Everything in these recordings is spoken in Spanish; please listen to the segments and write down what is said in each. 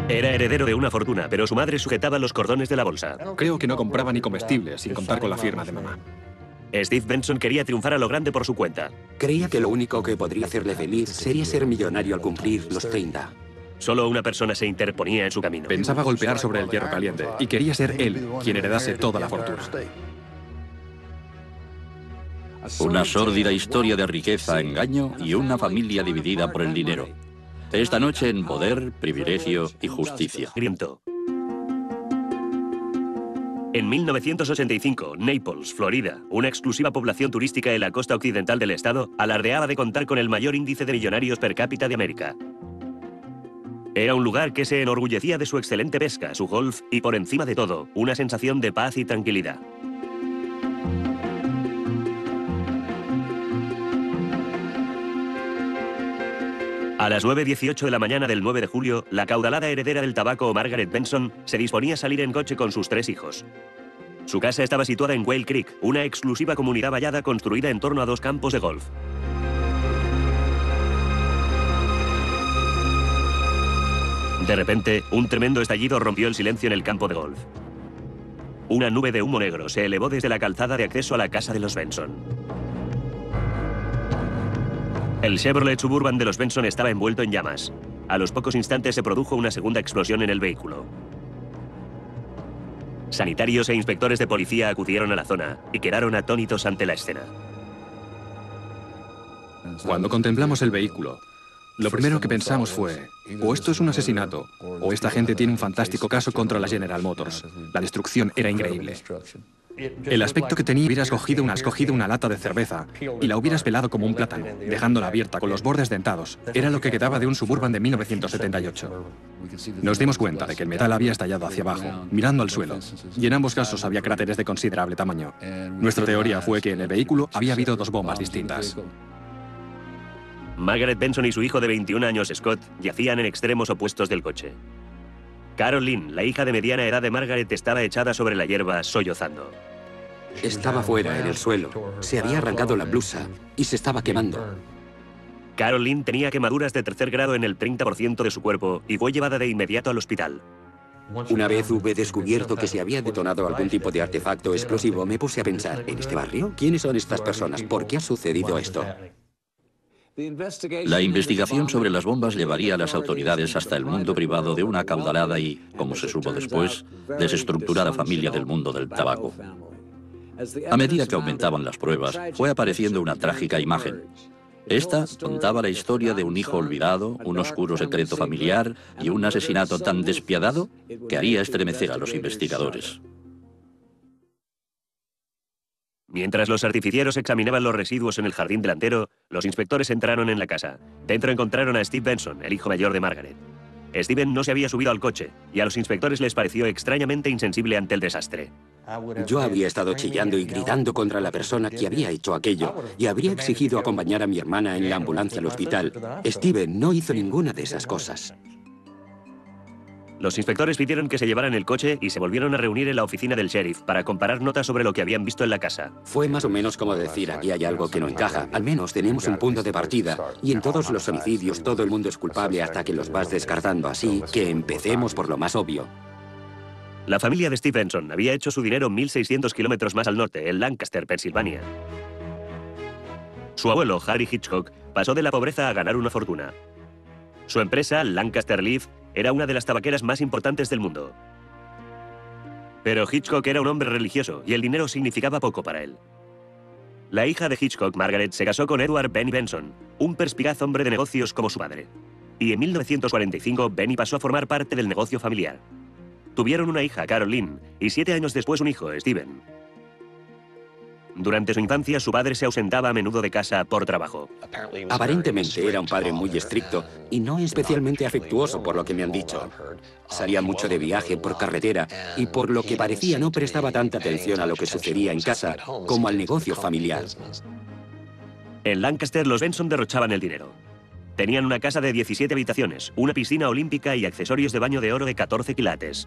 Era heredero de una fortuna, pero su madre sujetaba los cordones de la bolsa. Creo que no compraba ni comestibles, sin contar con la firma de mamá. Steve Benson quería triunfar a lo grande por su cuenta. Creía que lo único que podría hacerle feliz sería ser millonario al cumplir los 30. Solo una persona se interponía en su camino. Pensaba golpear sobre el hierro caliente y quería ser él quien heredase toda la fortuna. Una sórdida historia de riqueza, engaño y una familia dividida por el dinero. Esta noche en Poder, Privilegio y Justicia. En 1985, Naples, Florida, una exclusiva población turística en la costa occidental del estado, alardeaba de contar con el mayor índice de millonarios per cápita de América. Era un lugar que se enorgullecía de su excelente pesca, su golf y, por encima de todo, una sensación de paz y tranquilidad. A las 9:18 de la mañana del 9 de julio, la caudalada heredera del tabaco Margaret Benson se disponía a salir en coche con sus 3 hijos. Su casa estaba situada en Whale Creek, una exclusiva comunidad vallada construida en torno a 2 campos de golf. De repente, un tremendo estallido rompió el silencio en el campo de golf. Una nube de humo negro se elevó desde la calzada de acceso a la casa de los Benson. El Chevrolet Suburban de los Benson estaba envuelto en llamas. A los pocos instantes se produjo una segunda explosión en el vehículo. Sanitarios e inspectores de policía acudieron a la zona y quedaron atónitos ante la escena. Cuando contemplamos el vehículo, lo primero que pensamos fue, o esto es un asesinato, o esta gente tiene un fantástico caso contra la General Motors. La destrucción era increíble. El aspecto que tenía, hubieras cogido una lata de cerveza y la hubieras pelado como un plátano, dejándola abierta con los bordes dentados. Era lo que quedaba de un Suburban de 1978. Nos dimos cuenta de que el metal había estallado hacia abajo, mirando al suelo, y en ambos casos había cráteres de considerable tamaño. Nuestra teoría fue que en el vehículo había habido 2 bombas distintas. Margaret Benson y su hijo de 21 años, Scott, yacían en extremos opuestos del coche. Carol Lynn, la hija de mediana edad de Margaret, estaba echada sobre la hierba, sollozando. Estaba fuera, en el suelo. Se había arrancado la blusa y se estaba quemando. Carol Lynn tenía quemaduras de 3er grado en el 30% de su cuerpo y fue llevada de inmediato al hospital. Una vez hube descubierto que se había detonado algún tipo de artefacto explosivo, me puse a pensar, ¿en este barrio? ¿Quiénes son estas personas? ¿Por qué ha sucedido esto? La investigación sobre las bombas llevaría a las autoridades hasta el mundo privado de una acaudalada y, como se supo después, desestructurada familia del mundo del tabaco. A medida que aumentaban las pruebas, fue apareciendo una trágica imagen. Esta contaba la historia de un hijo olvidado, un oscuro secreto familiar y un asesinato tan despiadado que haría estremecer a los investigadores. Mientras los artificieros examinaban los residuos en el jardín delantero, los inspectores entraron en la casa. Dentro encontraron a Steve Benson, el hijo mayor de Margaret. Steven no se había subido al coche, y a los inspectores les pareció extrañamente insensible ante el desastre. Yo habría estado chillando y gritando contra la persona que había hecho aquello, y habría exigido acompañar a mi hermana en la ambulancia al hospital. Steven no hizo ninguna de esas cosas. Los inspectores pidieron que se llevaran el coche y se volvieron a reunir en la oficina del sheriff para comparar notas sobre lo que habían visto en la casa. Fue más o menos como decir, aquí hay algo que no encaja. Al menos tenemos un punto de partida. Y en todos los homicidios todo el mundo es culpable hasta que los vas descartando. Así que empecemos por lo más obvio. La familia de Steve Benson había hecho su dinero 1.600 kilómetros más al norte, en Lancaster, Pensilvania. Su abuelo, Harry Hitchcock, pasó de la pobreza a ganar una fortuna. Su empresa, Lancaster Leaf, era una de las tabaqueras más importantes del mundo. Pero Hitchcock era un hombre religioso y el dinero significaba poco para él. La hija de Hitchcock, Margaret, se casó con Edward Benny Benson, un perspicaz hombre de negocios como su padre. Y en 1945, Benny pasó a formar parte del negocio familiar. Tuvieron una hija, Carol Lynn, y 7 años después un hijo, Steven. Durante su infancia, su padre se ausentaba a menudo de casa por trabajo. Aparentemente era un padre muy estricto y no especialmente afectuoso, por lo que me han dicho. Salía mucho de viaje por carretera y por lo que parecía no prestaba tanta atención a lo que sucedía en casa como al negocio familiar. En Lancaster, los Benson derrochaban el dinero. Tenían una casa de 17 habitaciones, una piscina olímpica y accesorios de baño de oro de 14 quilates.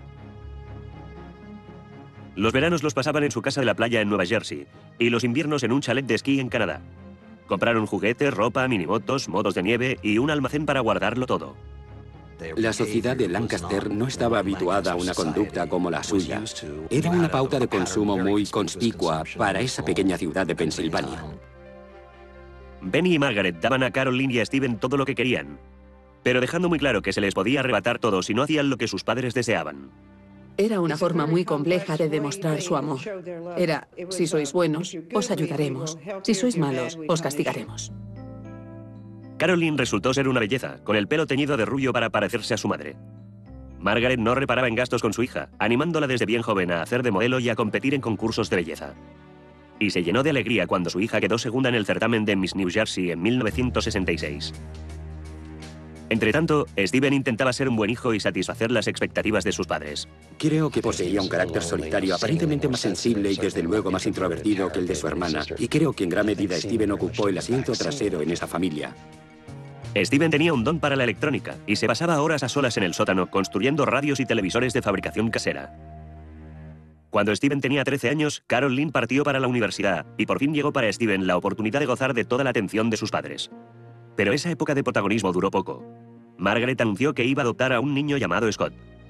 Los veranos los pasaban en su casa de la playa en Nueva Jersey y los inviernos en un chalet de esquí en Canadá. Compraron juguetes, ropa, minimotos, modos de nieve y un almacén para guardarlo todo. La sociedad de Lancaster no estaba habituada a una conducta como la suya. Era una pauta de consumo muy conspicua para esa pequeña ciudad de Pensilvania. Benny y Margaret daban a Caroline y a Steven todo lo que querían, pero dejando muy claro que se les podía arrebatar todo si no hacían lo que sus padres deseaban. Era una forma muy compleja de demostrar su amor. Era, si sois buenos, os ayudaremos. Si sois malos, os castigaremos. Caroline resultó ser una belleza, con el pelo teñido de rubio para parecerse a su madre. Margaret no reparaba en gastos con su hija, animándola desde bien joven a hacer de modelo y a competir en concursos de belleza. Y se llenó de alegría cuando su hija quedó segunda en el certamen de Miss New Jersey en 1966. Entretanto, Steven intentaba ser un buen hijo y satisfacer las expectativas de sus padres. Creo que poseía un carácter solitario, aparentemente más sensible y desde luego más introvertido que el de su hermana. Y creo que en gran medida Steven ocupó el asiento trasero en esa familia. Steven tenía un don para la electrónica y se pasaba horas a solas en el sótano construyendo radios y televisores de fabricación casera. Cuando Steven tenía 13 años, Caroline partió para la universidad y por fin llegó para Steven la oportunidad de gozar de toda la atención de sus padres. Pero esa época de protagonismo duró poco. Margaret anunció que iba a adoptar a un niño llamado Scott.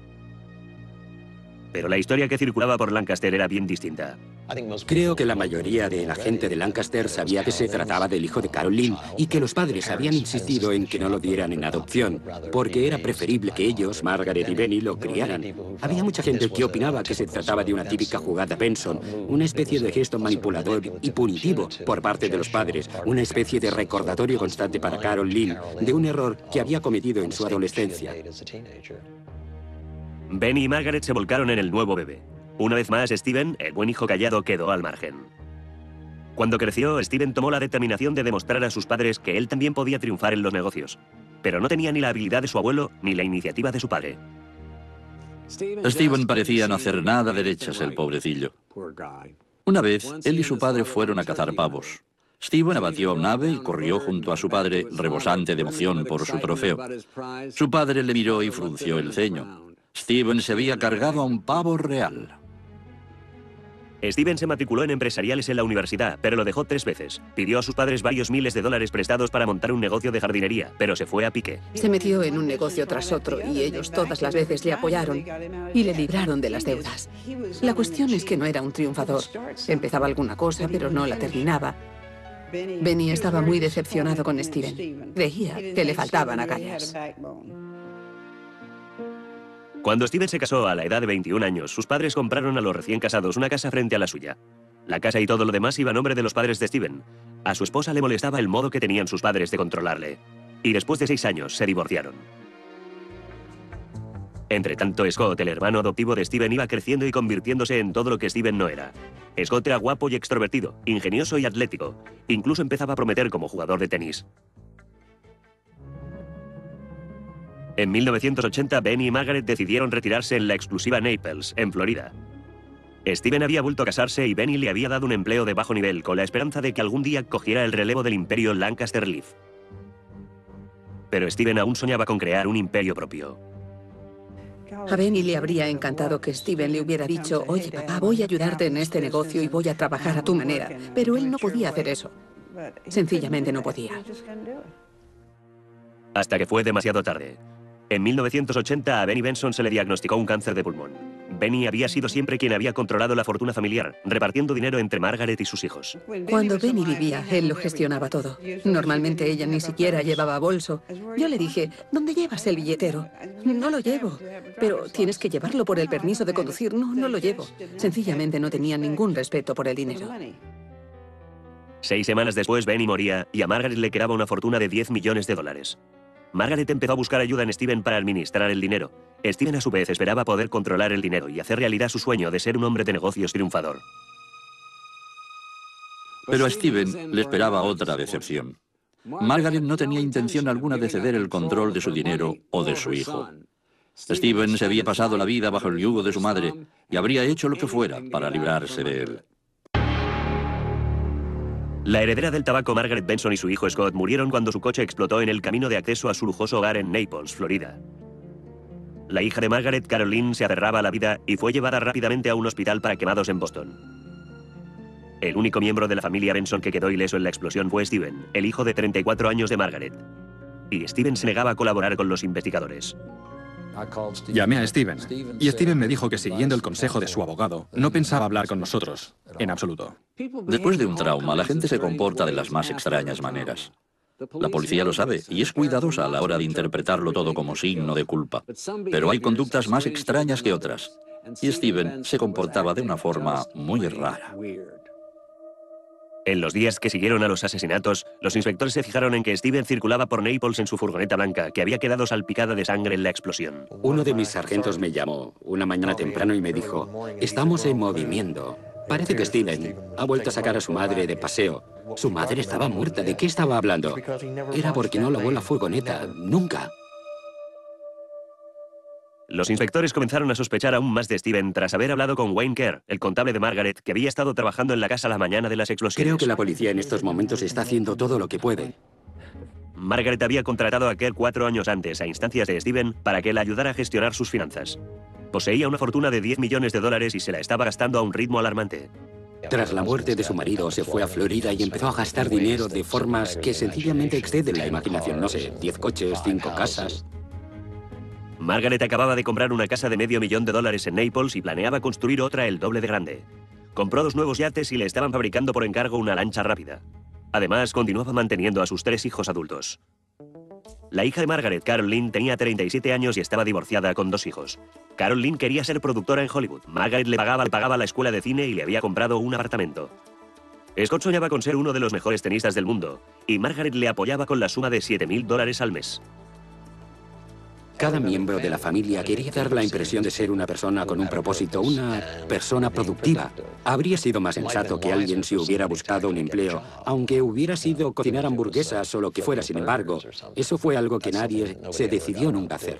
Pero la historia que circulaba por Lancaster era bien distinta. Creo que la mayoría de la gente de Lancaster sabía que se trataba del hijo de Caroline y que los padres habían insistido en que no lo dieran en adopción, porque era preferible que ellos, Margaret y Benny, lo criaran. Había mucha gente que opinaba que se trataba de una típica jugada Benson, una especie de gesto manipulador y punitivo por parte de los padres, una especie de recordatorio constante para Caroline de un error que había cometido en su adolescencia. Benny y Margaret se volcaron en el nuevo bebé. Una vez más, Steven, el buen hijo callado, quedó al margen. Cuando creció, Steven tomó la determinación de demostrar a sus padres que él también podía triunfar en los negocios, pero no tenía ni la habilidad de su abuelo ni la iniciativa de su padre. Steven parecía no hacer nada derechas, el pobrecillo. Una vez, él y su padre fueron a cazar pavos. Steven abatió a un ave y corrió junto a su padre, rebosante de emoción por su trofeo. Su padre le miró y frunció el ceño. Steven se había cargado a un pavo real. Steven se matriculó en empresariales en la universidad, pero lo dejó 3 veces. Pidió a sus padres varios miles de dólares prestados para montar un negocio de jardinería, pero se fue a pique. Se metió en un negocio tras otro y ellos todas las veces le apoyaron y le libraron de las deudas. La cuestión es que no era un triunfador. Empezaba alguna cosa, pero no la terminaba. Benny estaba muy decepcionado con Steven. Creía que le faltaban agallas. Cuando Steven se casó a la edad de 21 años, sus padres compraron a los recién casados una casa frente a la suya. La casa y todo lo demás iba a nombre de los padres de Steven. A su esposa le molestaba el modo que tenían sus padres de controlarle. Y después de 6 años se divorciaron. Entretanto, Scott, el hermano adoptivo de Steven, iba creciendo y convirtiéndose en todo lo que Steven no era. Scott era guapo y extrovertido, ingenioso y atlético. Incluso empezaba a prometer como jugador de tenis. En 1980, Benny y Margaret decidieron retirarse en la exclusiva Naples, en Florida. Steven había vuelto a casarse y Benny le había dado un empleo de bajo nivel con la esperanza de que algún día cogiera el relevo del imperio Lancaster Leaf. Pero Steven aún soñaba con crear un imperio propio. A Benny le habría encantado que Steven le hubiera dicho: oye, papá, voy a ayudarte en este negocio y voy a trabajar a tu manera. Pero él no podía hacer eso. Sencillamente no podía. Hasta que fue demasiado tarde. En 1980 a Benny Benson se le diagnosticó un cáncer de pulmón. Benny había sido siempre quien había controlado la fortuna familiar, repartiendo dinero entre Margaret y sus hijos. Cuando Benny vivía, él lo gestionaba todo. Normalmente ella ni siquiera llevaba bolso. Yo le dije: ¿dónde llevas el billetero? No lo llevo. Pero tienes que llevarlo por el permiso de conducir. No, no lo llevo. Sencillamente no tenía ningún respeto por el dinero. 6 semanas después, Benny moría y a Margaret le quedaba una fortuna de $10 millones. Margaret empezó a buscar ayuda en Steven para administrar el dinero. Steven, a su vez, esperaba poder controlar el dinero y hacer realidad su sueño de ser un hombre de negocios triunfador. Pero a Steven le esperaba otra decepción. Margaret no tenía intención alguna de ceder el control de su dinero o de su hijo. Steven se había pasado la vida bajo el yugo de su madre y habría hecho lo que fuera para librarse de él. La heredera del tabaco, Margaret Benson, y su hijo Scott murieron cuando su coche explotó en el camino de acceso a su lujoso hogar en Naples, Florida. La hija de Margaret, Caroline, se aferraba a la vida y fue llevada rápidamente a un hospital para quemados en Boston. El único miembro de la familia Benson que quedó ileso en la explosión fue Steven, el hijo de 34 años de Margaret. y Steven se negaba a colaborar con los investigadores. Llamé a Steven, y Steven me dijo que siguiendo el consejo de su abogado, no pensaba hablar con nosotros, en absoluto. Después de un trauma, la gente se comporta de las más extrañas maneras. La policía lo sabe y es cuidadosa a la hora de interpretarlo todo como signo de culpa. Pero hay conductas más extrañas que otras. Y Steven se comportaba de una forma muy rara. En los días que siguieron a los asesinatos, los inspectores se fijaron en que Steven circulaba por Naples en su furgoneta blanca, que había quedado salpicada de sangre en la explosión. Uno de mis sargentos me llamó una mañana temprano y me dijo: estamos en movimiento. Parece que Steven ha vuelto a sacar a su madre de paseo. Su madre estaba muerta. ¿De qué estaba hablando? Era porque no lavó la furgoneta. Nunca. Los inspectores comenzaron a sospechar aún más de Steven tras haber hablado con Wayne Kerr, el contable de Margaret, que había estado trabajando en la casa la mañana de las explosiones. Creo que la policía en estos momentos está haciendo todo lo que puede. Margaret había contratado a Kerr 4 años antes, a instancias de Steven, para que le ayudara a gestionar sus finanzas. Poseía una fortuna de $10 millones y se la estaba gastando a un ritmo alarmante. Tras la muerte de su marido, se fue a Florida y empezó a gastar dinero de formas que sencillamente exceden la imaginación. No sé, 10 coches, 5 casas... Margaret acababa de comprar una casa de $500,000 en Naples y planeaba construir otra el doble de grande. Compró 2 nuevos yates y le estaban fabricando por encargo una lancha rápida. Además, continuaba manteniendo a sus 3 hijos adultos. La hija de Margaret, Carol Lynn, tenía 37 años y estaba divorciada con 2 hijos. Carol Lynn quería ser productora en Hollywood. Margaret le pagaba la escuela de cine y le había comprado un apartamento. Scott soñaba con ser uno de los mejores tenistas del mundo, y Margaret le apoyaba con la suma de $7,000 al mes. Cada miembro de la familia quería dar la impresión de ser una persona con un propósito, una persona productiva. Habría sido más sensato que alguien se hubiera buscado un empleo, aunque hubiera sido cocinar hamburguesas o lo que fuera. Sin embargo, eso fue algo que nadie se decidió nunca hacer.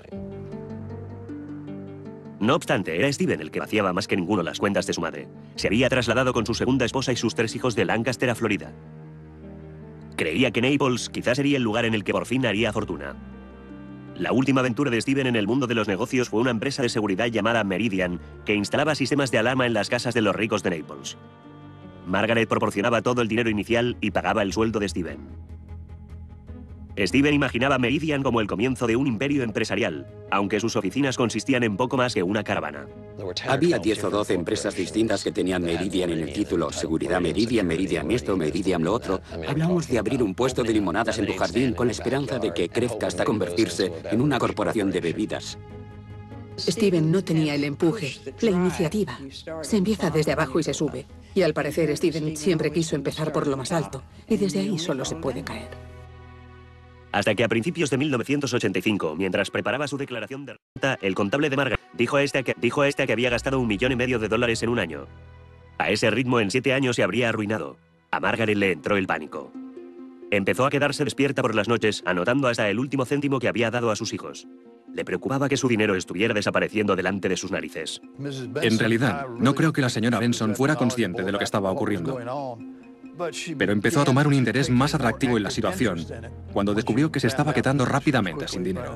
No obstante, era Steven el que vaciaba más que ninguno las cuentas de su madre. Se había trasladado con su segunda esposa y sus 3 hijos de Lancaster a Florida. Creía que Naples quizás sería el lugar en el que por fin haría fortuna. La última aventura de Steven en el mundo de los negocios fue una empresa de seguridad llamada Meridian, que instalaba sistemas de alarma en las casas de los ricos de Naples. Margaret proporcionaba todo el dinero inicial y pagaba el sueldo de Steven. Steven imaginaba Meridian como el comienzo de un imperio empresarial, aunque sus oficinas consistían en poco más que una caravana. Había 10 o 12 empresas distintas que tenían Meridian en el título. Seguridad Meridian, Meridian esto, Meridian lo otro. Hablamos de abrir un puesto de limonadas en tu jardín con la esperanza de que crezca hasta convertirse en una corporación de bebidas. Steven no tenía el empuje, la iniciativa. Se empieza desde abajo y se sube. Y al parecer Steven siempre quiso empezar por lo más alto, y desde ahí solo se puede caer. Hasta que a principios de 1985, mientras preparaba su declaración de renta, el contable de Margaret dijo a esta que había gastado $1,5 millones en un año. A ese ritmo, en 7 años se habría arruinado. A Margaret le entró el pánico. Empezó a quedarse despierta por las noches, anotando hasta el último céntimo que había dado a sus hijos. Le preocupaba que su dinero estuviera desapareciendo delante de sus narices. En realidad, no creo que la señora Benson fuera consciente de lo que estaba ocurriendo. Pero empezó a tomar un interés más atractivo en la situación cuando descubrió que se estaba quedando rápidamente sin dinero.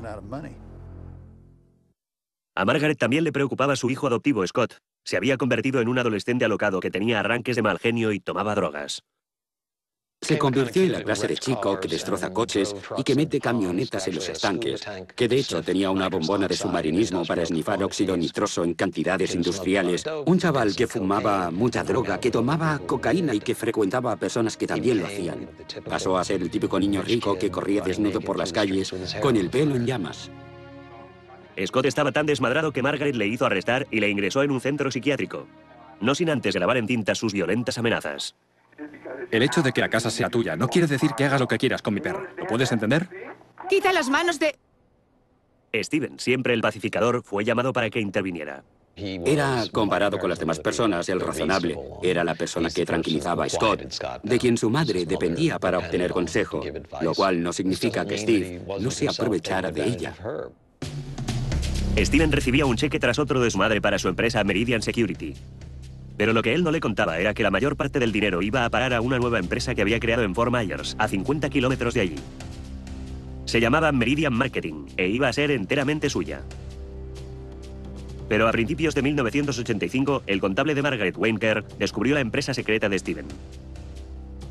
A Margaret también le preocupaba su hijo adoptivo, Scott. Se había convertido en un adolescente alocado que tenía arranques de mal genio y tomaba drogas. Se convirtió en la clase de chico que destroza coches y que mete camionetas en los estanques, que de hecho tenía una bombona de submarinismo para esnifar óxido nitroso en cantidades industriales. Un chaval que fumaba mucha droga, que tomaba cocaína y que frecuentaba a personas que también lo hacían. Pasó a ser el típico niño rico que corría desnudo por las calles con el pelo en llamas. Scott estaba tan desmadrado que Margaret le hizo arrestar y le ingresó en un centro psiquiátrico, no sin antes grabar en cinta sus violentas amenazas. El hecho de que la casa sea tuya no quiere decir que hagas lo que quieras con mi perro. ¿Lo puedes entender? ¡Quita las manos de...! Steven, siempre el pacificador, fue llamado para que interviniera. Era, comparado con las demás personas, el razonable. Era la persona que tranquilizaba a Scott, de quien su madre dependía para obtener consejo, lo cual no significa que Steve no se aprovechara de ella. Steven recibía un cheque tras otro de su madre para su empresa Meridian Security. Pero lo que él no le contaba era que la mayor parte del dinero iba a parar a una nueva empresa que había creado en Fort Myers, a 50 kilómetros de allí. Se llamaba Meridian Marketing e iba a ser enteramente suya. Pero a principios de 1985, el contable de Margaret, Wayne Kerr, descubrió la empresa secreta de Steven.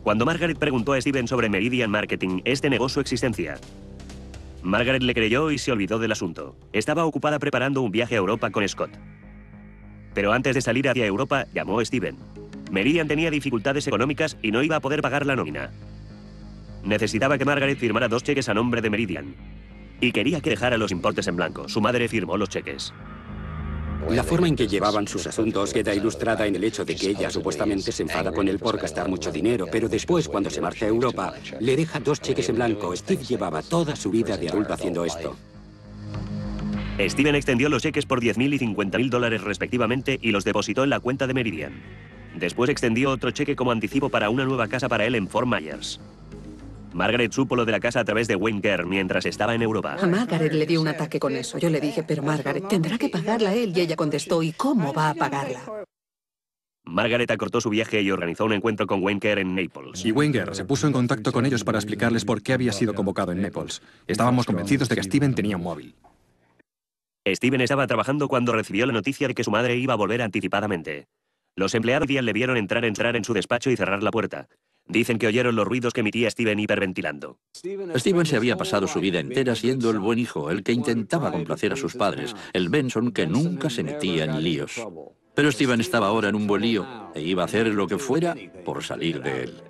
Cuando Margaret preguntó a Steven sobre Meridian Marketing, este negó su existencia. Margaret le creyó y se olvidó del asunto. Estaba ocupada preparando un viaje a Europa con Scott. Pero antes de salir hacia Europa, llamó a Steven. Meridian tenía dificultades económicas y no iba a poder pagar la nómina. Necesitaba que Margaret firmara 2 cheques a nombre de Meridian. Y quería que dejara los importes en blanco. Su madre firmó los cheques. La forma en que llevaban sus asuntos queda ilustrada en el hecho de que ella supuestamente se enfada con él por gastar mucho dinero, pero después, cuando se marcha a Europa, le deja 2 cheques en blanco. Steve llevaba toda su vida de adulto haciendo esto. Steven extendió los cheques por $10,000 y $50,000 respectivamente y los depositó en la cuenta de Meridian. Después extendió otro cheque como anticipo para una nueva casa para él en Fort Myers. Margaret supo lo de la casa a través de Wayne Kerr mientras estaba en Europa. A Margaret le dio un ataque con eso. Yo le dije, pero Margaret, tendrá que pagarla él. Y ella contestó, ¿y cómo va a pagarla? Margaret acortó su viaje y organizó un encuentro con Wayne Kerr en Naples. Y Wayne Kerr se puso en contacto con ellos para explicarles por qué había sido convocado en Naples. Estábamos convencidos de que Steven tenía un móvil. Steven estaba trabajando cuando recibió la noticia de que su madre iba a volver anticipadamente. Los empleados le vieron entrar en su despacho y cerrar la puerta. Dicen que oyeron los ruidos que emitía Steven hiperventilando. Steven se había pasado su vida entera siendo el buen hijo, el que intentaba complacer a sus padres, el Benson que nunca se metía en líos. Pero Steven estaba ahora en un buen lío e iba a hacer lo que fuera por salir de él.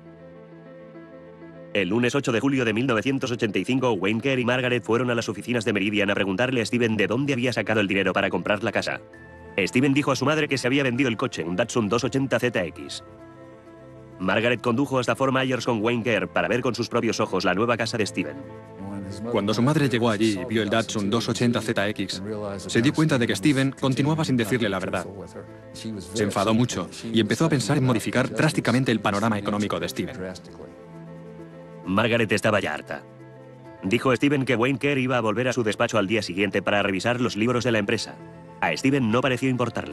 El lunes 8 de julio de 1985, Wayne Kerr y Margaret fueron a las oficinas de Meridian a preguntarle a Steven de dónde había sacado el dinero para comprar la casa. Steven dijo a su madre que se había vendido el coche, un Datsun 280ZX. Margaret condujo hasta Fort Myers con Wayne Kerr para ver con sus propios ojos la nueva casa de Steven. Cuando su madre llegó allí y vio el Datsun 280ZX, se dio cuenta de que Steven continuaba sin decirle la verdad. Se enfadó mucho y empezó a pensar en modificar drásticamente el panorama económico de Steven. Margaret estaba ya harta. Dijo a Steven que Wayne Kerr iba a volver a su despacho al día siguiente para revisar los libros de la empresa. A Steven no pareció importarle.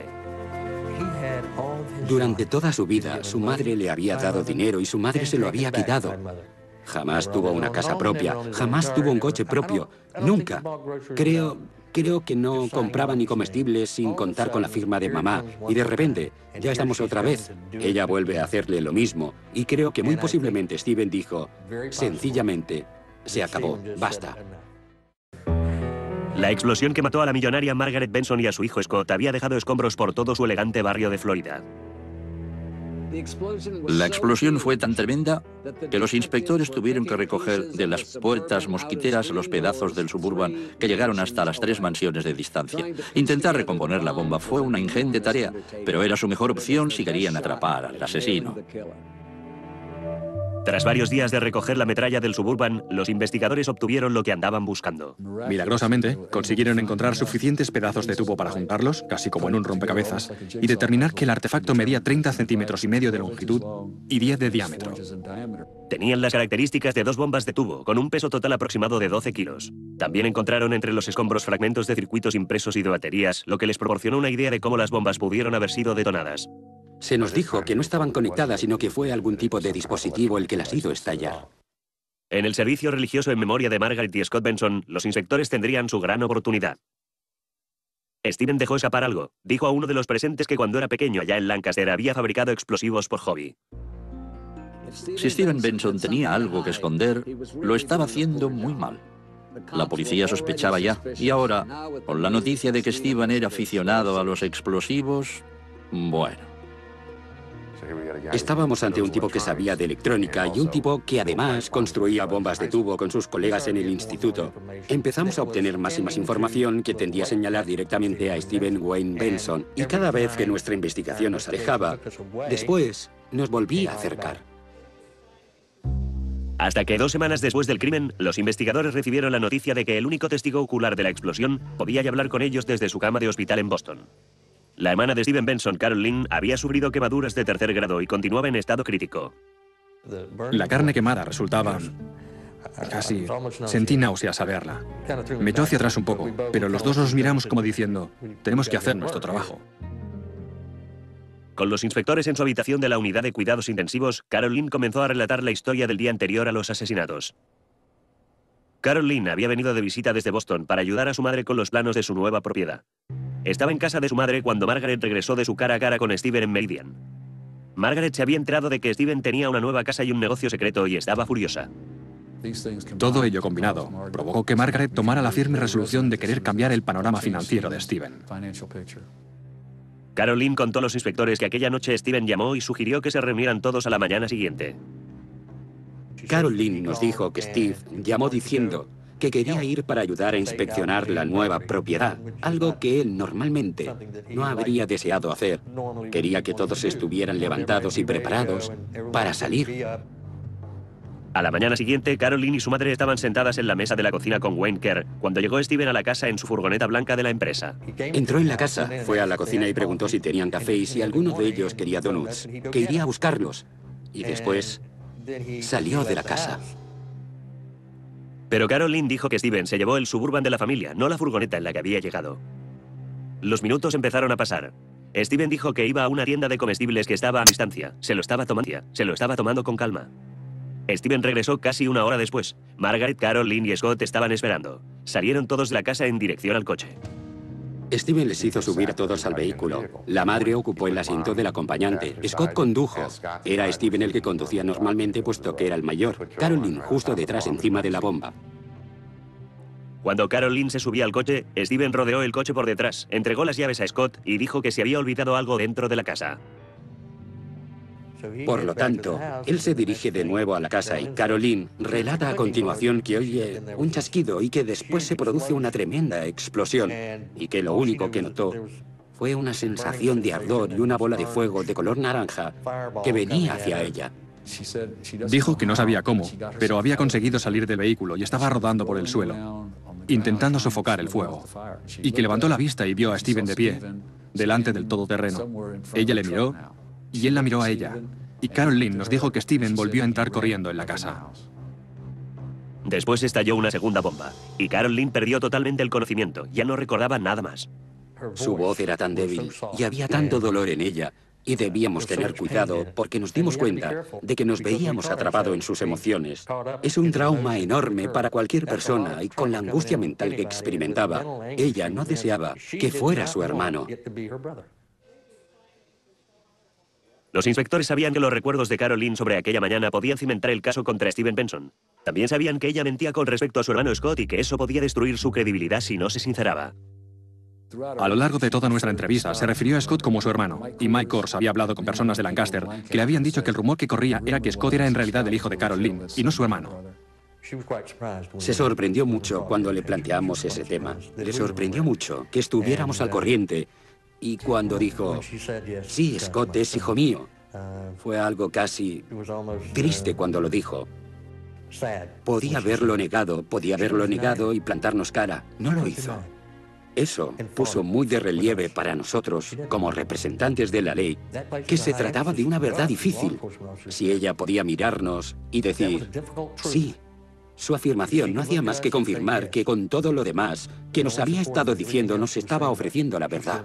Durante toda su vida, su madre le había dado dinero y su madre se lo había quitado. Jamás tuvo una casa propia, jamás tuvo un coche propio, nunca. Creo que no compraba ni comestibles sin contar con la firma de mamá. Y de repente, ya estamos otra vez. Ella vuelve a hacerle lo mismo. Y creo que muy posiblemente Steven dijo, sencillamente, se acabó, basta. La explosión que mató a la millonaria Margaret Benson y a su hijo Scott había dejado escombros por todo su elegante barrio de Florida. La explosión fue tan tremenda que los inspectores tuvieron que recoger de las puertas mosquiteras los pedazos del Suburban que llegaron hasta las 3 mansiones de distancia. Intentar recomponer la bomba fue una ingente tarea, pero era su mejor opción si querían atrapar al asesino. Tras varios días de recoger la metralla del Suburban, los investigadores obtuvieron lo que andaban buscando. Milagrosamente, consiguieron encontrar suficientes pedazos de tubo para juntarlos, casi como en un rompecabezas, y determinar que el artefacto medía 30,5 centímetros de longitud y 10 de diámetro. Tenían las características de 2 bombas de tubo, con un peso total aproximado de 12 kilos. También encontraron entre los escombros fragmentos de circuitos impresos y de baterías, lo que les proporcionó una idea de cómo las bombas pudieron haber sido detonadas. Se nos dijo que no estaban conectadas, sino que fue algún tipo de dispositivo el que las hizo estallar. En el servicio religioso en memoria de Margaret y Scott Benson, los inspectores tendrían su gran oportunidad. Steven dejó escapar algo. Dijo a uno de los presentes que cuando era pequeño allá en Lancaster había fabricado explosivos por hobby. Si Steven Benson tenía algo que esconder, lo estaba haciendo muy mal. La policía sospechaba ya, y ahora, con la noticia de que Steven era aficionado a los explosivos, bueno. Estábamos ante un tipo que sabía de electrónica y un tipo que además construía bombas de tubo con sus colegas en el instituto. Empezamos a obtener más y más información que tendía a señalar directamente a Steven Wayne Benson, y cada vez que nuestra investigación nos alejaba, después nos volvía a acercar. Hasta que 2 semanas después del crimen, los investigadores recibieron la noticia de que el único testigo ocular de la explosión podía hablar con ellos desde su cama de hospital en Boston. La hermana de Steven Benson, Carol Lynn, había sufrido quemaduras de 3er grado y continuaba en estado crítico. La carne quemada resultaba... casi... sentí náuseas al verla. Me echó hacia atrás un poco, pero los dos nos miramos como diciendo, tenemos que hacer nuestro trabajo. Con los inspectores en su habitación de la unidad de cuidados intensivos, Carol Lynn comenzó a relatar la historia del día anterior a los asesinatos. Carol Lynn había venido de visita desde Boston para ayudar a su madre con los planos de su nueva propiedad. Estaba en casa de su madre cuando Margaret regresó de su cara a cara con Steven en Meridian. Margaret se había enterado de que Steven tenía una nueva casa y un negocio secreto y estaba furiosa. Todo ello combinado provocó que Margaret tomara la firme resolución de querer cambiar el panorama financiero de Steven. Carol Lynn contó a los inspectores que aquella noche Steven llamó y sugirió que se reunieran todos a la mañana siguiente. Carol Lynn nos dijo que Steve llamó diciendo que quería ir para ayudar a inspeccionar la nueva propiedad, algo que él normalmente no habría deseado hacer. Quería que todos estuvieran levantados y preparados para salir. A la mañana siguiente, Carol Lynn y su madre estaban sentadas en la mesa de la cocina con Wayne Kerr cuando llegó Steven a la casa en su furgoneta blanca de la empresa. Entró en la casa, fue a la cocina y preguntó si tenían café y si alguno de ellos quería donuts, que iría a buscarlos. Y después salió de la casa. Pero Carol Lynn dijo que Steven se llevó el Suburban de la familia, no la furgoneta en la que había llegado. Los minutos empezaron a pasar. Steven dijo que iba a una tienda de comestibles que estaba a distancia. Se lo estaba tomando con calma. Steven regresó casi una hora después. Margaret, Carol, Lynn y Scott estaban esperando. Salieron todos de la casa en dirección al coche. Steven les hizo subir a todos al vehículo. La madre ocupó el asiento del acompañante. Scott condujo. Era Steven el que conducía normalmente, puesto que era el mayor. Carol Lynn justo detrás, encima de la bomba. Cuando Carol Lynn se subía al coche, Steven rodeó el coche por detrás, entregó las llaves a Scott y dijo que se había olvidado algo dentro de la casa. Por lo tanto, él se dirige de nuevo a la casa y Carol Lynn relata a continuación que oye un chasquido y que después se produce una tremenda explosión y que lo único que notó fue una sensación de ardor y una bola de fuego de color naranja que venía hacia ella. Dijo que no sabía cómo, pero había conseguido salir del vehículo y estaba rodando por el suelo, intentando sofocar el fuego, y que levantó la vista y vio a Steven de pie, delante del todoterreno. Ella le miró y él la miró a ella. Y Carol Lynn nos dijo que Steven volvió a entrar corriendo en la casa. Después estalló una segunda bomba, y Carol Lynn perdió totalmente el conocimiento. Ya no recordaba nada más. Su voz era tan débil y había tanto dolor en ella, y debíamos tener cuidado porque nos dimos cuenta de que nos veíamos atrapados en sus emociones. Es un trauma enorme para cualquier persona, y con la angustia mental que experimentaba, ella no deseaba que fuera su hermano. Los inspectores sabían que los recuerdos de Carol Lynn sobre aquella mañana podían cimentar el caso contra Steven Benson. También sabían que ella mentía con respecto a su hermano Scott y que eso podía destruir su credibilidad si no se sinceraba. A lo largo de toda nuestra entrevista se refirió a Scott como su hermano, y Mike Kors había hablado con personas de Lancaster que le habían dicho que el rumor que corría era que Scott era en realidad el hijo de Carol Lynn y no su hermano. Se sorprendió mucho cuando le planteamos ese tema. Le sorprendió mucho que estuviéramos al corriente. Y cuando dijo, sí, Scott es hijo mío, fue algo casi triste cuando lo dijo. Podía haberlo negado y plantarnos cara. No lo hizo. Eso puso muy de relieve para nosotros, como representantes de la ley, que se trataba de una verdad difícil. Si ella podía mirarnos y decir, sí, su afirmación no hacía más que confirmar que con todo lo demás que nos había estado diciendo nos estaba ofreciendo la verdad.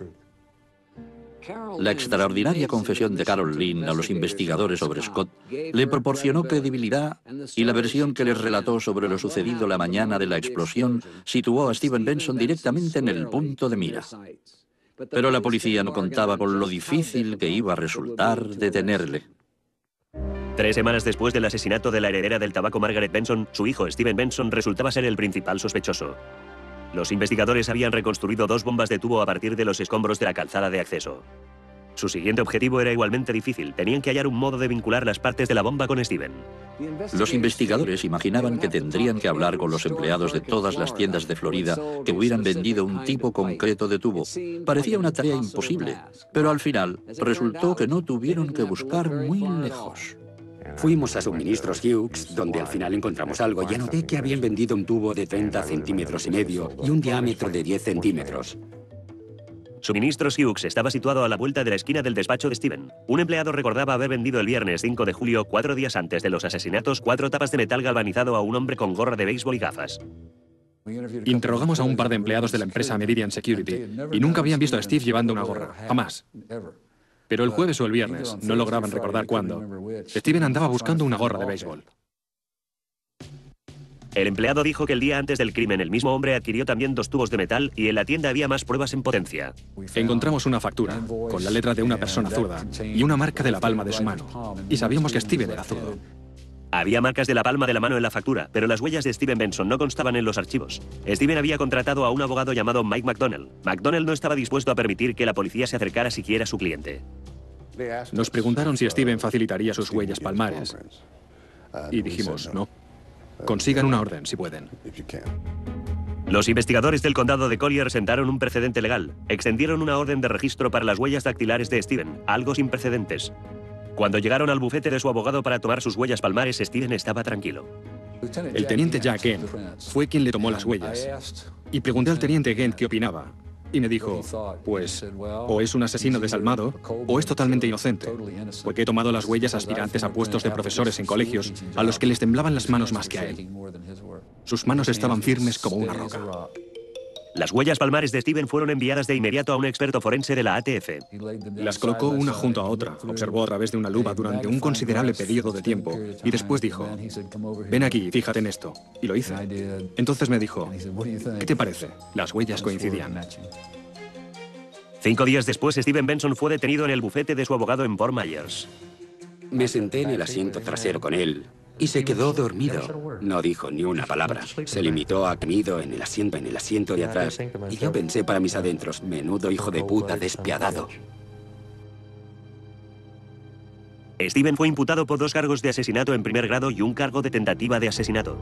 La extraordinaria confesión de Carol Lynn a los investigadores sobre Scott le proporcionó credibilidad, y la versión que les relató sobre lo sucedido la mañana de la explosión situó a Steven Benson directamente en el punto de mira. Pero la policía no contaba con lo difícil que iba a resultar detenerle. 3 semanas después del asesinato de la heredera del tabaco Margaret Benson, su hijo Steven Benson resultaba ser el principal sospechoso. Los investigadores habían reconstruido 2 bombas de tubo a partir de los escombros de la calzada de acceso. Su siguiente objetivo era igualmente difícil. Tenían que hallar un modo de vincular las partes de la bomba con Steven. Los investigadores imaginaban que tendrían que hablar con los empleados de todas las tiendas de Florida que hubieran vendido un tipo concreto de tubo. Parecía una tarea imposible, pero al final resultó que no tuvieron que buscar muy lejos. Fuimos a Suministros Hughes, donde al final encontramos algo, y anoté que habían vendido un tubo de 30 centímetros y medio y un diámetro de 10 centímetros. Suministros Hughes estaba situado a la vuelta de la esquina del despacho de Steven. Un empleado recordaba haber vendido el viernes 5 de julio, 4 días antes de los asesinatos, 4 tapas de metal galvanizado a un hombre con gorra de béisbol y gafas. Interrogamos a un par de empleados de la empresa Meridian Security y nunca habían visto a Steve llevando una gorra, jamás. Pero el jueves o el viernes, no lograban recordar cuándo, Steven andaba buscando una gorra de béisbol. El empleado dijo que el día antes del crimen el mismo hombre adquirió también 2 tubos de metal y en la tienda había más pruebas en potencia. Encontramos una factura con la letra de una persona zurda y una marca de la palma de su mano. Y sabíamos que Steven era zurdo. Había marcas de la palma de la mano en la factura, pero las huellas de Steven Benson no constaban en los archivos. Steven había contratado a un abogado llamado Mike McDonnell. McDonnell no estaba dispuesto a permitir que la policía se acercara siquiera a su cliente. Nos preguntaron si Steven facilitaría sus huellas palmares. Y dijimos, no. Consigan una orden, si pueden. Los investigadores del condado de Collier sentaron un precedente legal. Extendieron una orden de registro para las huellas dactilares de Steven, algo sin precedentes. Cuando llegaron al bufete de su abogado para tomar sus huellas palmares, Steven estaba tranquilo. El teniente Jack Gent fue quien le tomó las huellas. Y pregunté al teniente Gent qué opinaba. Y me dijo, pues, o es un asesino desalmado, o es totalmente inocente. Porque he tomado las huellas a aspirantes a puestos de profesores en colegios, a los que les temblaban las manos más que a él. Sus manos estaban firmes como una roca. Las huellas palmares de Steven fueron enviadas de inmediato a un experto forense de la ATF. Las colocó una junto a otra, observó a través de una lupa durante un considerable periodo de tiempo y después dijo, ven aquí, fíjate en esto. Y lo hice. Entonces me dijo, ¿qué te parece? Las huellas coincidían. 5 días después, Steven Benson fue detenido en el bufete de su abogado en Fort Myers. Me senté en el asiento trasero con él y se quedó dormido. No dijo ni una palabra. Se limitó a comido en el asiento de atrás. Y yo pensé para mis adentros, menudo hijo de puta despiadado. Steven fue imputado por 2 cargos de asesinato en primer grado y un cargo de tentativa de asesinato.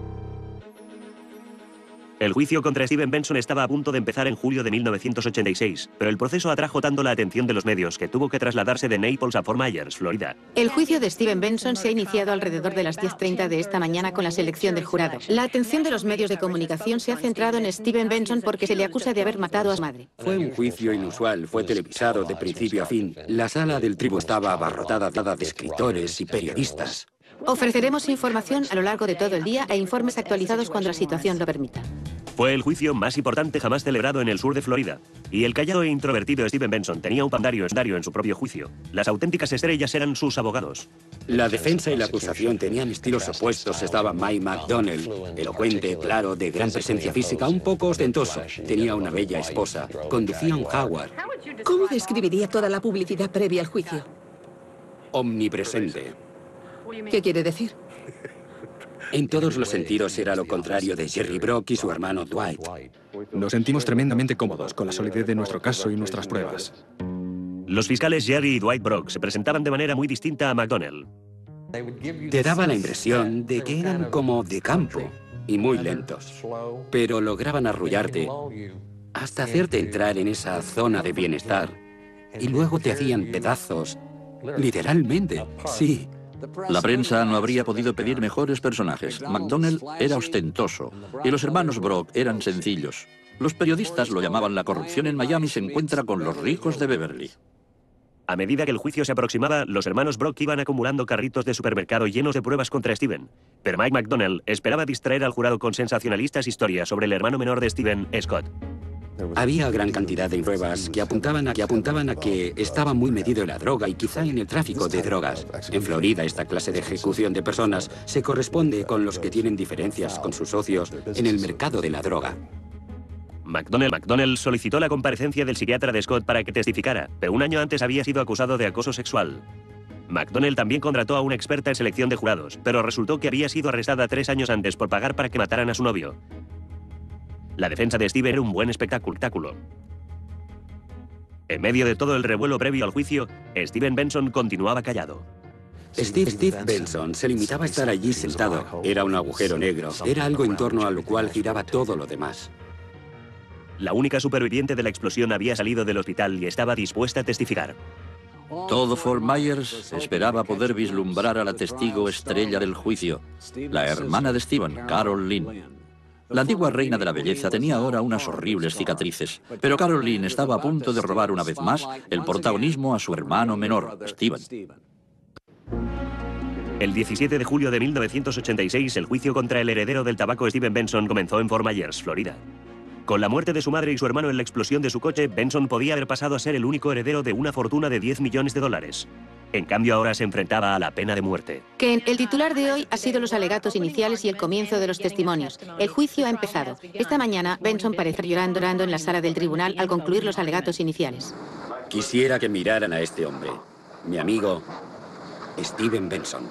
El juicio contra Steven Benson estaba a punto de empezar en julio de 1986, pero el proceso atrajo tanto la atención de los medios que tuvo que trasladarse de Naples a Fort Myers, Florida. El juicio de Steven Benson se ha iniciado alrededor de las 10:30 de esta mañana con la selección del jurado. La atención de los medios de comunicación se ha centrado en Steven Benson porque se le acusa de haber matado a su madre. Fue un juicio inusual, fue televisado de principio a fin. La sala del tribunal estaba abarrotada de escritores y periodistas. Ofreceremos información a lo largo de todo el día e informes actualizados cuando la situación lo permita. Fue el juicio más importante jamás celebrado en el sur de Florida. Y el callado e introvertido Steven Benson tenía un pandario en su propio juicio. Las auténticas estrellas eran sus abogados. La defensa y la acusación tenían estilos opuestos. Estaba Mike McDonnell, elocuente, claro, de gran presencia física, un poco ostentoso. Tenía una bella esposa. Conducía un Jaguar. ¿Cómo describiría toda la publicidad previa al juicio? Omnipresente. ¿Qué quiere decir? En todos los sentidos era lo contrario de Jerry Brock y su hermano Dwight. Nos sentimos tremendamente cómodos con la solidez de nuestro caso y nuestras pruebas. Los fiscales Jerry y Dwight Brock se presentaban de manera muy distinta a McDonnell. Te daba la impresión de que eran como de campo y muy lentos, pero lograban arrullarte hasta hacerte entrar en esa zona de bienestar y luego te hacían pedazos, literalmente, sí. La prensa no habría podido pedir mejores personajes. McDonnell era ostentoso y los hermanos Brock eran sencillos. Los periodistas lo llamaban la corrupción en Miami se encuentra con los ricos de Beverly. A medida que el juicio se aproximaba, los hermanos Brock iban acumulando carritos de supermercado llenos de pruebas contra Steven. Pero Mike McDonnell esperaba distraer al jurado con sensacionalistas historias sobre el hermano menor de Steven, Scott. Había gran cantidad de pruebas que apuntaban a que estaba muy metido en la droga y quizá en el tráfico de drogas. En Florida, esta clase de ejecución de personas se corresponde con los que tienen diferencias con sus socios en el mercado de la droga. McDonnell solicitó la comparecencia del psiquiatra de Scott para que testificara, pero un año antes había sido acusado de acoso sexual. McDonnell también contrató a una experta en selección de jurados, pero resultó que había sido arrestada 3 años antes por pagar para que mataran a su novio. La defensa de Steven era un buen espectáculo. En medio de todo el revuelo previo al juicio, Steven Benson continuaba callado. Steve Benson se limitaba a estar allí sentado. Era un agujero negro. Era algo en torno a lo cual giraba todo lo demás. La única superviviente de la explosión había salido del hospital y estaba dispuesta a testificar. Todo Fort Myers esperaba poder vislumbrar a la testigo estrella del juicio, la hermana de Steven, Carol Lynn. La antigua reina de la belleza tenía ahora unas horribles cicatrices, pero Carol Lynn estaba a punto de robar una vez más el protagonismo a su hermano menor, Steven. El 17 de julio de 1986, el juicio contra el heredero del tabaco Steven Benson comenzó en Fort Myers, Florida. Con la muerte de su madre y su hermano en la explosión de su coche, Benson podía haber pasado a ser el único heredero de una fortuna de 10 millones de dólares. En cambio, ahora se enfrentaba a la pena de muerte. Ken, el titular de hoy ha sido los alegatos iniciales y el comienzo de los testimonios. El juicio ha empezado. Esta mañana, Benson parece llorando en la sala del tribunal al concluir los alegatos iniciales. Quisiera que miraran a este hombre, mi amigo Steven Benson.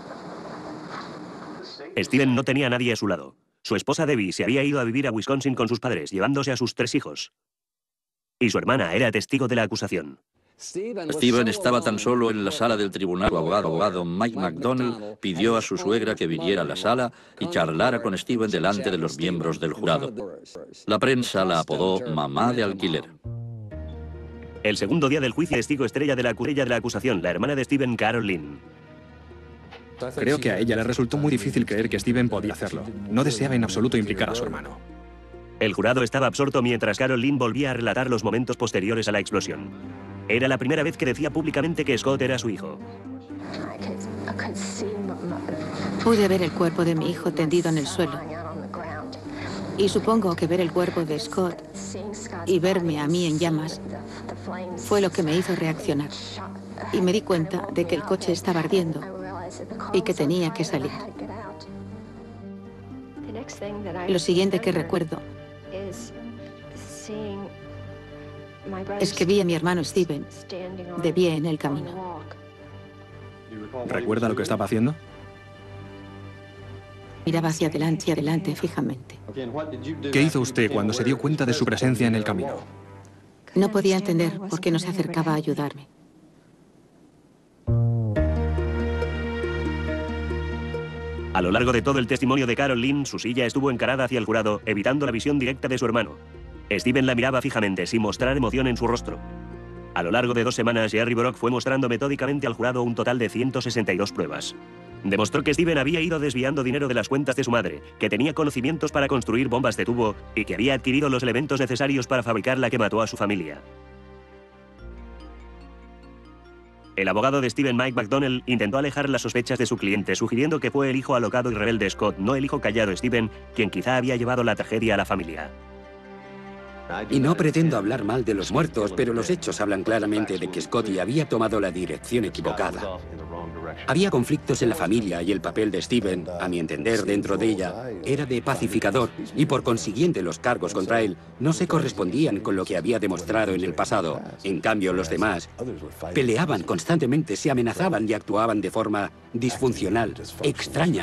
Steven no tenía a nadie a su lado. Su esposa Debbie se había ido a vivir a Wisconsin con sus padres, llevándose a sus 3 hijos. Y su hermana era testigo de la acusación. Steven estaba tan solo en la sala del tribunal. Su abogado Mike McDonnell pidió a su suegra que viniera a la sala y charlara con Steven delante de los miembros del jurado. La prensa la apodó mamá de alquiler. El segundo día del juicio, testigo estrella de la acusación, la hermana de Steven, Carol Lynn. Creo que a ella le resultó muy difícil creer que Steven podía hacerlo. No deseaba en absoluto implicar a su hermano. El jurado estaba absorto mientras Carol Lynn volvía a relatar los momentos posteriores a la explosión. Era la primera vez que decía públicamente que Scott era su hijo. Pude ver el cuerpo de mi hijo tendido en el suelo. Y supongo que ver el cuerpo de Scott y verme a mí en llamas fue lo que me hizo reaccionar. Y me di cuenta de que el coche estaba ardiendo y que tenía que salir. Lo siguiente que recuerdo es que vi a mi hermano Steven de pie en el camino. ¿Recuerda lo que estaba haciendo? Miraba hacia adelante y adelante fijamente. ¿Qué hizo usted cuando se dio cuenta de su presencia en el camino? No podía entender por qué no se acercaba a ayudarme. A lo largo de todo el testimonio de Carol Lynn, su silla estuvo encarada hacia el jurado, evitando la visión directa de su hermano. Steven la miraba fijamente, sin mostrar emoción en su rostro. A lo largo de 2 semanas, Jerry Brock fue mostrando metódicamente al jurado un total de 162 pruebas. Demostró que Steven había ido desviando dinero de las cuentas de su madre, que tenía conocimientos para construir bombas de tubo y que había adquirido los elementos necesarios para fabricar la que mató a su familia. El abogado de Steven, Mike McDonnell, intentó alejar las sospechas de su cliente, sugiriendo que fue el hijo alocado y rebelde Scott, no el hijo callado Steven, quien quizá había llevado la tragedia a la familia. Y no pretendo hablar mal de los muertos, pero los hechos hablan claramente de que Scotty había tomado la dirección equivocada. Había conflictos en la familia y el papel de Steven, a mi entender, dentro de ella, era de pacificador y por consiguiente los cargos contra él no se correspondían con lo que había demostrado en el pasado. En cambio, los demás peleaban constantemente, se amenazaban y actuaban de forma disfuncional, extraña.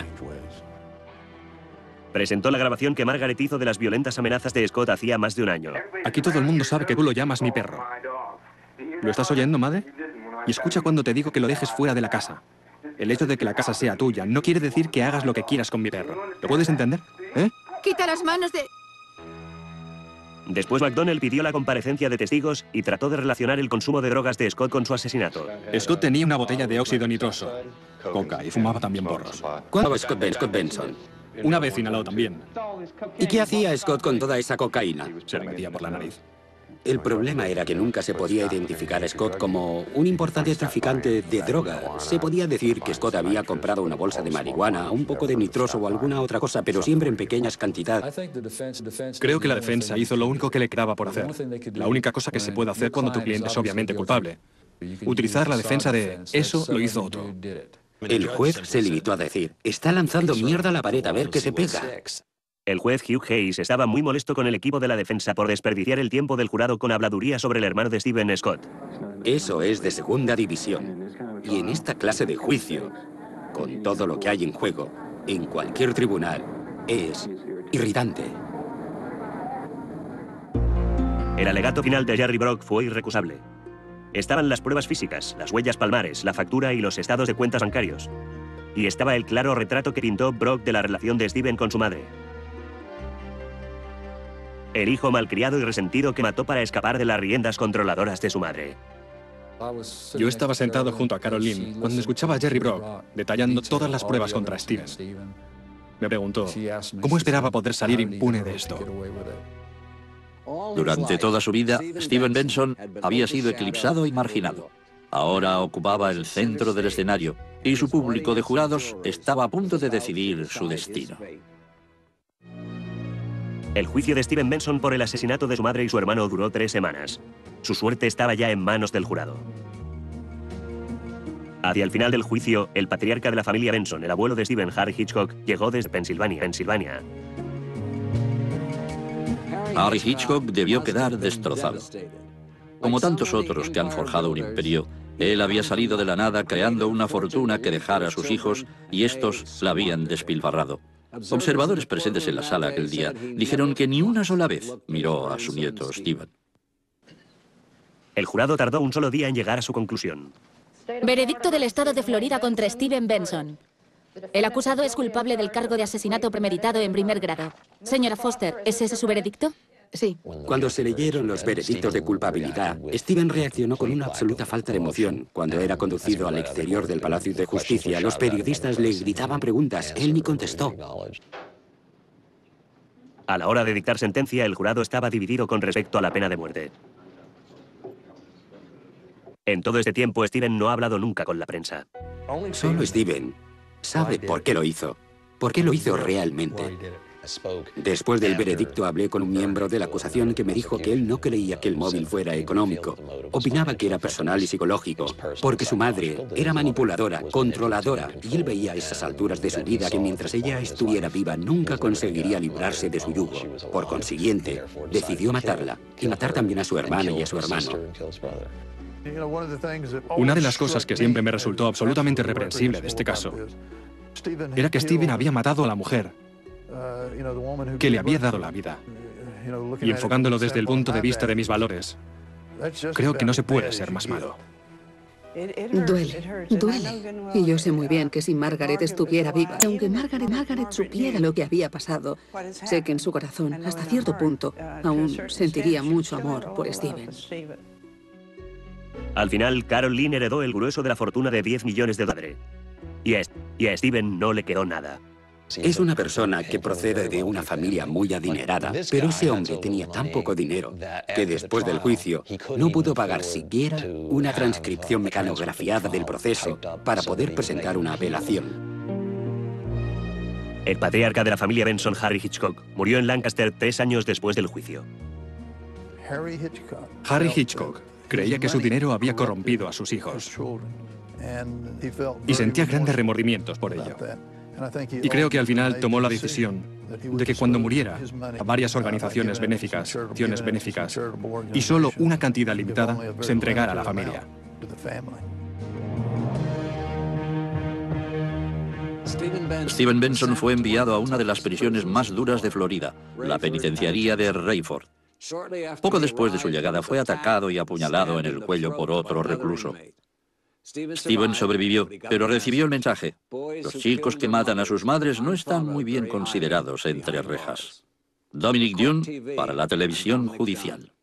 Presentó la grabación que Margaret hizo de las violentas amenazas de Scott hacía más de un año. Aquí todo el mundo sabe que tú lo llamas mi perro. ¿Lo estás oyendo, madre? Y escucha cuando te digo que lo dejes fuera de la casa. El hecho de que la casa sea tuya no quiere decir que hagas lo que quieras con mi perro. ¿Lo puedes entender? ¿Eh? ¡Quita las manos de...! Después McDonnell pidió la comparecencia de testigos y trató de relacionar el consumo de drogas de Scott con su asesinato. Scott tenía una botella de óxido nitroso, coca y fumaba también porros. ¿Cuándo Scott Benson? Una vez inhaló también. ¿Y qué hacía Scott con toda esa cocaína? Se la metía por la nariz. El problema era que nunca se podía identificar a Scott como un importante traficante de droga. Se podía decir que Scott había comprado una bolsa de marihuana, un poco de nitroso o alguna otra cosa, pero siempre en pequeñas cantidades. Creo que la defensa hizo lo único que le quedaba por hacer. La única cosa que se puede hacer cuando tu cliente es obviamente culpable. Utilizar la defensa de eso lo hizo otro. El juez se limitó a decir, está lanzando mierda a la pared a ver qué se pega. El juez Hugh Hayes estaba muy molesto con el equipo de la defensa por desperdiciar el tiempo del jurado con habladuría sobre el hermano de Steven, Scott. Eso es de segunda división. Y en esta clase de juicio, con todo lo que hay en juego, en cualquier tribunal, es irritante. El alegato final de Jerry Brock fue irrecusable. Estaban las pruebas físicas, las huellas palmares, la factura y los estados de cuentas bancarios. Y estaba el claro retrato que pintó Brock de la relación de Steven con su madre. El hijo malcriado y resentido que mató para escapar de las riendas controladoras de su madre. Yo estaba sentado junto a Carol Lynn cuando escuchaba a Jerry Brock detallando todas las pruebas contra Steven. Me preguntó cómo esperaba poder salir impune de esto. Durante toda su vida, Steven Benson había sido eclipsado y marginado. Ahora ocupaba el centro del escenario y su público de jurados estaba a punto de decidir su destino. El juicio de Steven Benson por el asesinato de su madre y su hermano duró 3 semanas. Su suerte estaba ya en manos del jurado. Hacia el final del juicio, el patriarca de la familia Benson, el abuelo de Steven, Harry Hitchcock, llegó desde Pensilvania. Harry Hitchcock debió quedar destrozado. Como tantos otros que han forjado un imperio, él había salido de la nada creando una fortuna que dejara a sus hijos y estos la habían despilfarrado. Observadores presentes en la sala aquel día dijeron que ni una sola vez miró a su nieto Steven. El jurado tardó un solo día en llegar a su conclusión. Veredicto del Estado de Florida contra Steven Benson. El acusado es culpable del cargo de asesinato premeditado en primer grado. Señora Foster, ¿es ese su veredicto? Sí. Cuando se leyeron los veredictos de culpabilidad, Steven reaccionó con una absoluta falta de emoción. Cuando era conducido al exterior del Palacio de Justicia, los periodistas le gritaban preguntas. Él ni contestó. A la hora de dictar sentencia, el jurado estaba dividido con respecto a la pena de muerte. En todo este tiempo, Steven no ha hablado nunca con la prensa. Solo Steven sabe por qué lo hizo. ¿Por qué lo hizo realmente? Después del veredicto hablé con un miembro de la acusación que me dijo que él no creía que el móvil fuera económico. Opinaba que era personal y psicológico, porque su madre era manipuladora, controladora, y él veía a esas alturas de su vida que mientras ella estuviera viva nunca conseguiría librarse de su yugo. Por consiguiente, decidió matarla, y matar también a su hermana y a su hermano. Una de las cosas que siempre me resultó absolutamente reprensible de este caso era que Steven había matado a la mujer que le había dado la vida. Y enfocándolo desde el punto de vista de mis valores, creo que no se puede ser más malo. Duele. Y yo sé muy bien que si Margaret estuviera viva, aunque Margaret supiera lo que había pasado, sé que en su corazón, hasta cierto punto, aún sentiría mucho amor por Steven. Al final, Carol Lynn heredó el grueso de la fortuna de $10 millones. Y a Steven no le quedó nada. Es una persona que procede de una familia muy adinerada, pero ese hombre tenía tan poco dinero que después del juicio no pudo pagar siquiera una transcripción mecanografiada del proceso para poder presentar una apelación. El patriarca de la familia Benson, Harry Hitchcock, murió en Lancaster 3 años después del juicio. Harry Hitchcock creía que su dinero había corrompido a sus hijos y sentía grandes remordimientos por ello. Y creo que al final tomó la decisión de que cuando muriera, a varias organizaciones benéficas, y solo una cantidad limitada se entregara a la familia. Steven Benson fue enviado a una de las prisiones más duras de Florida, la penitenciaría de Rayford. Poco después de su llegada fue atacado y apuñalado en el cuello por otro recluso. Steven sobrevivió, pero recibió el mensaje: los chicos que matan a sus madres no están muy bien considerados entre rejas. Dominic Dunne para la televisión judicial.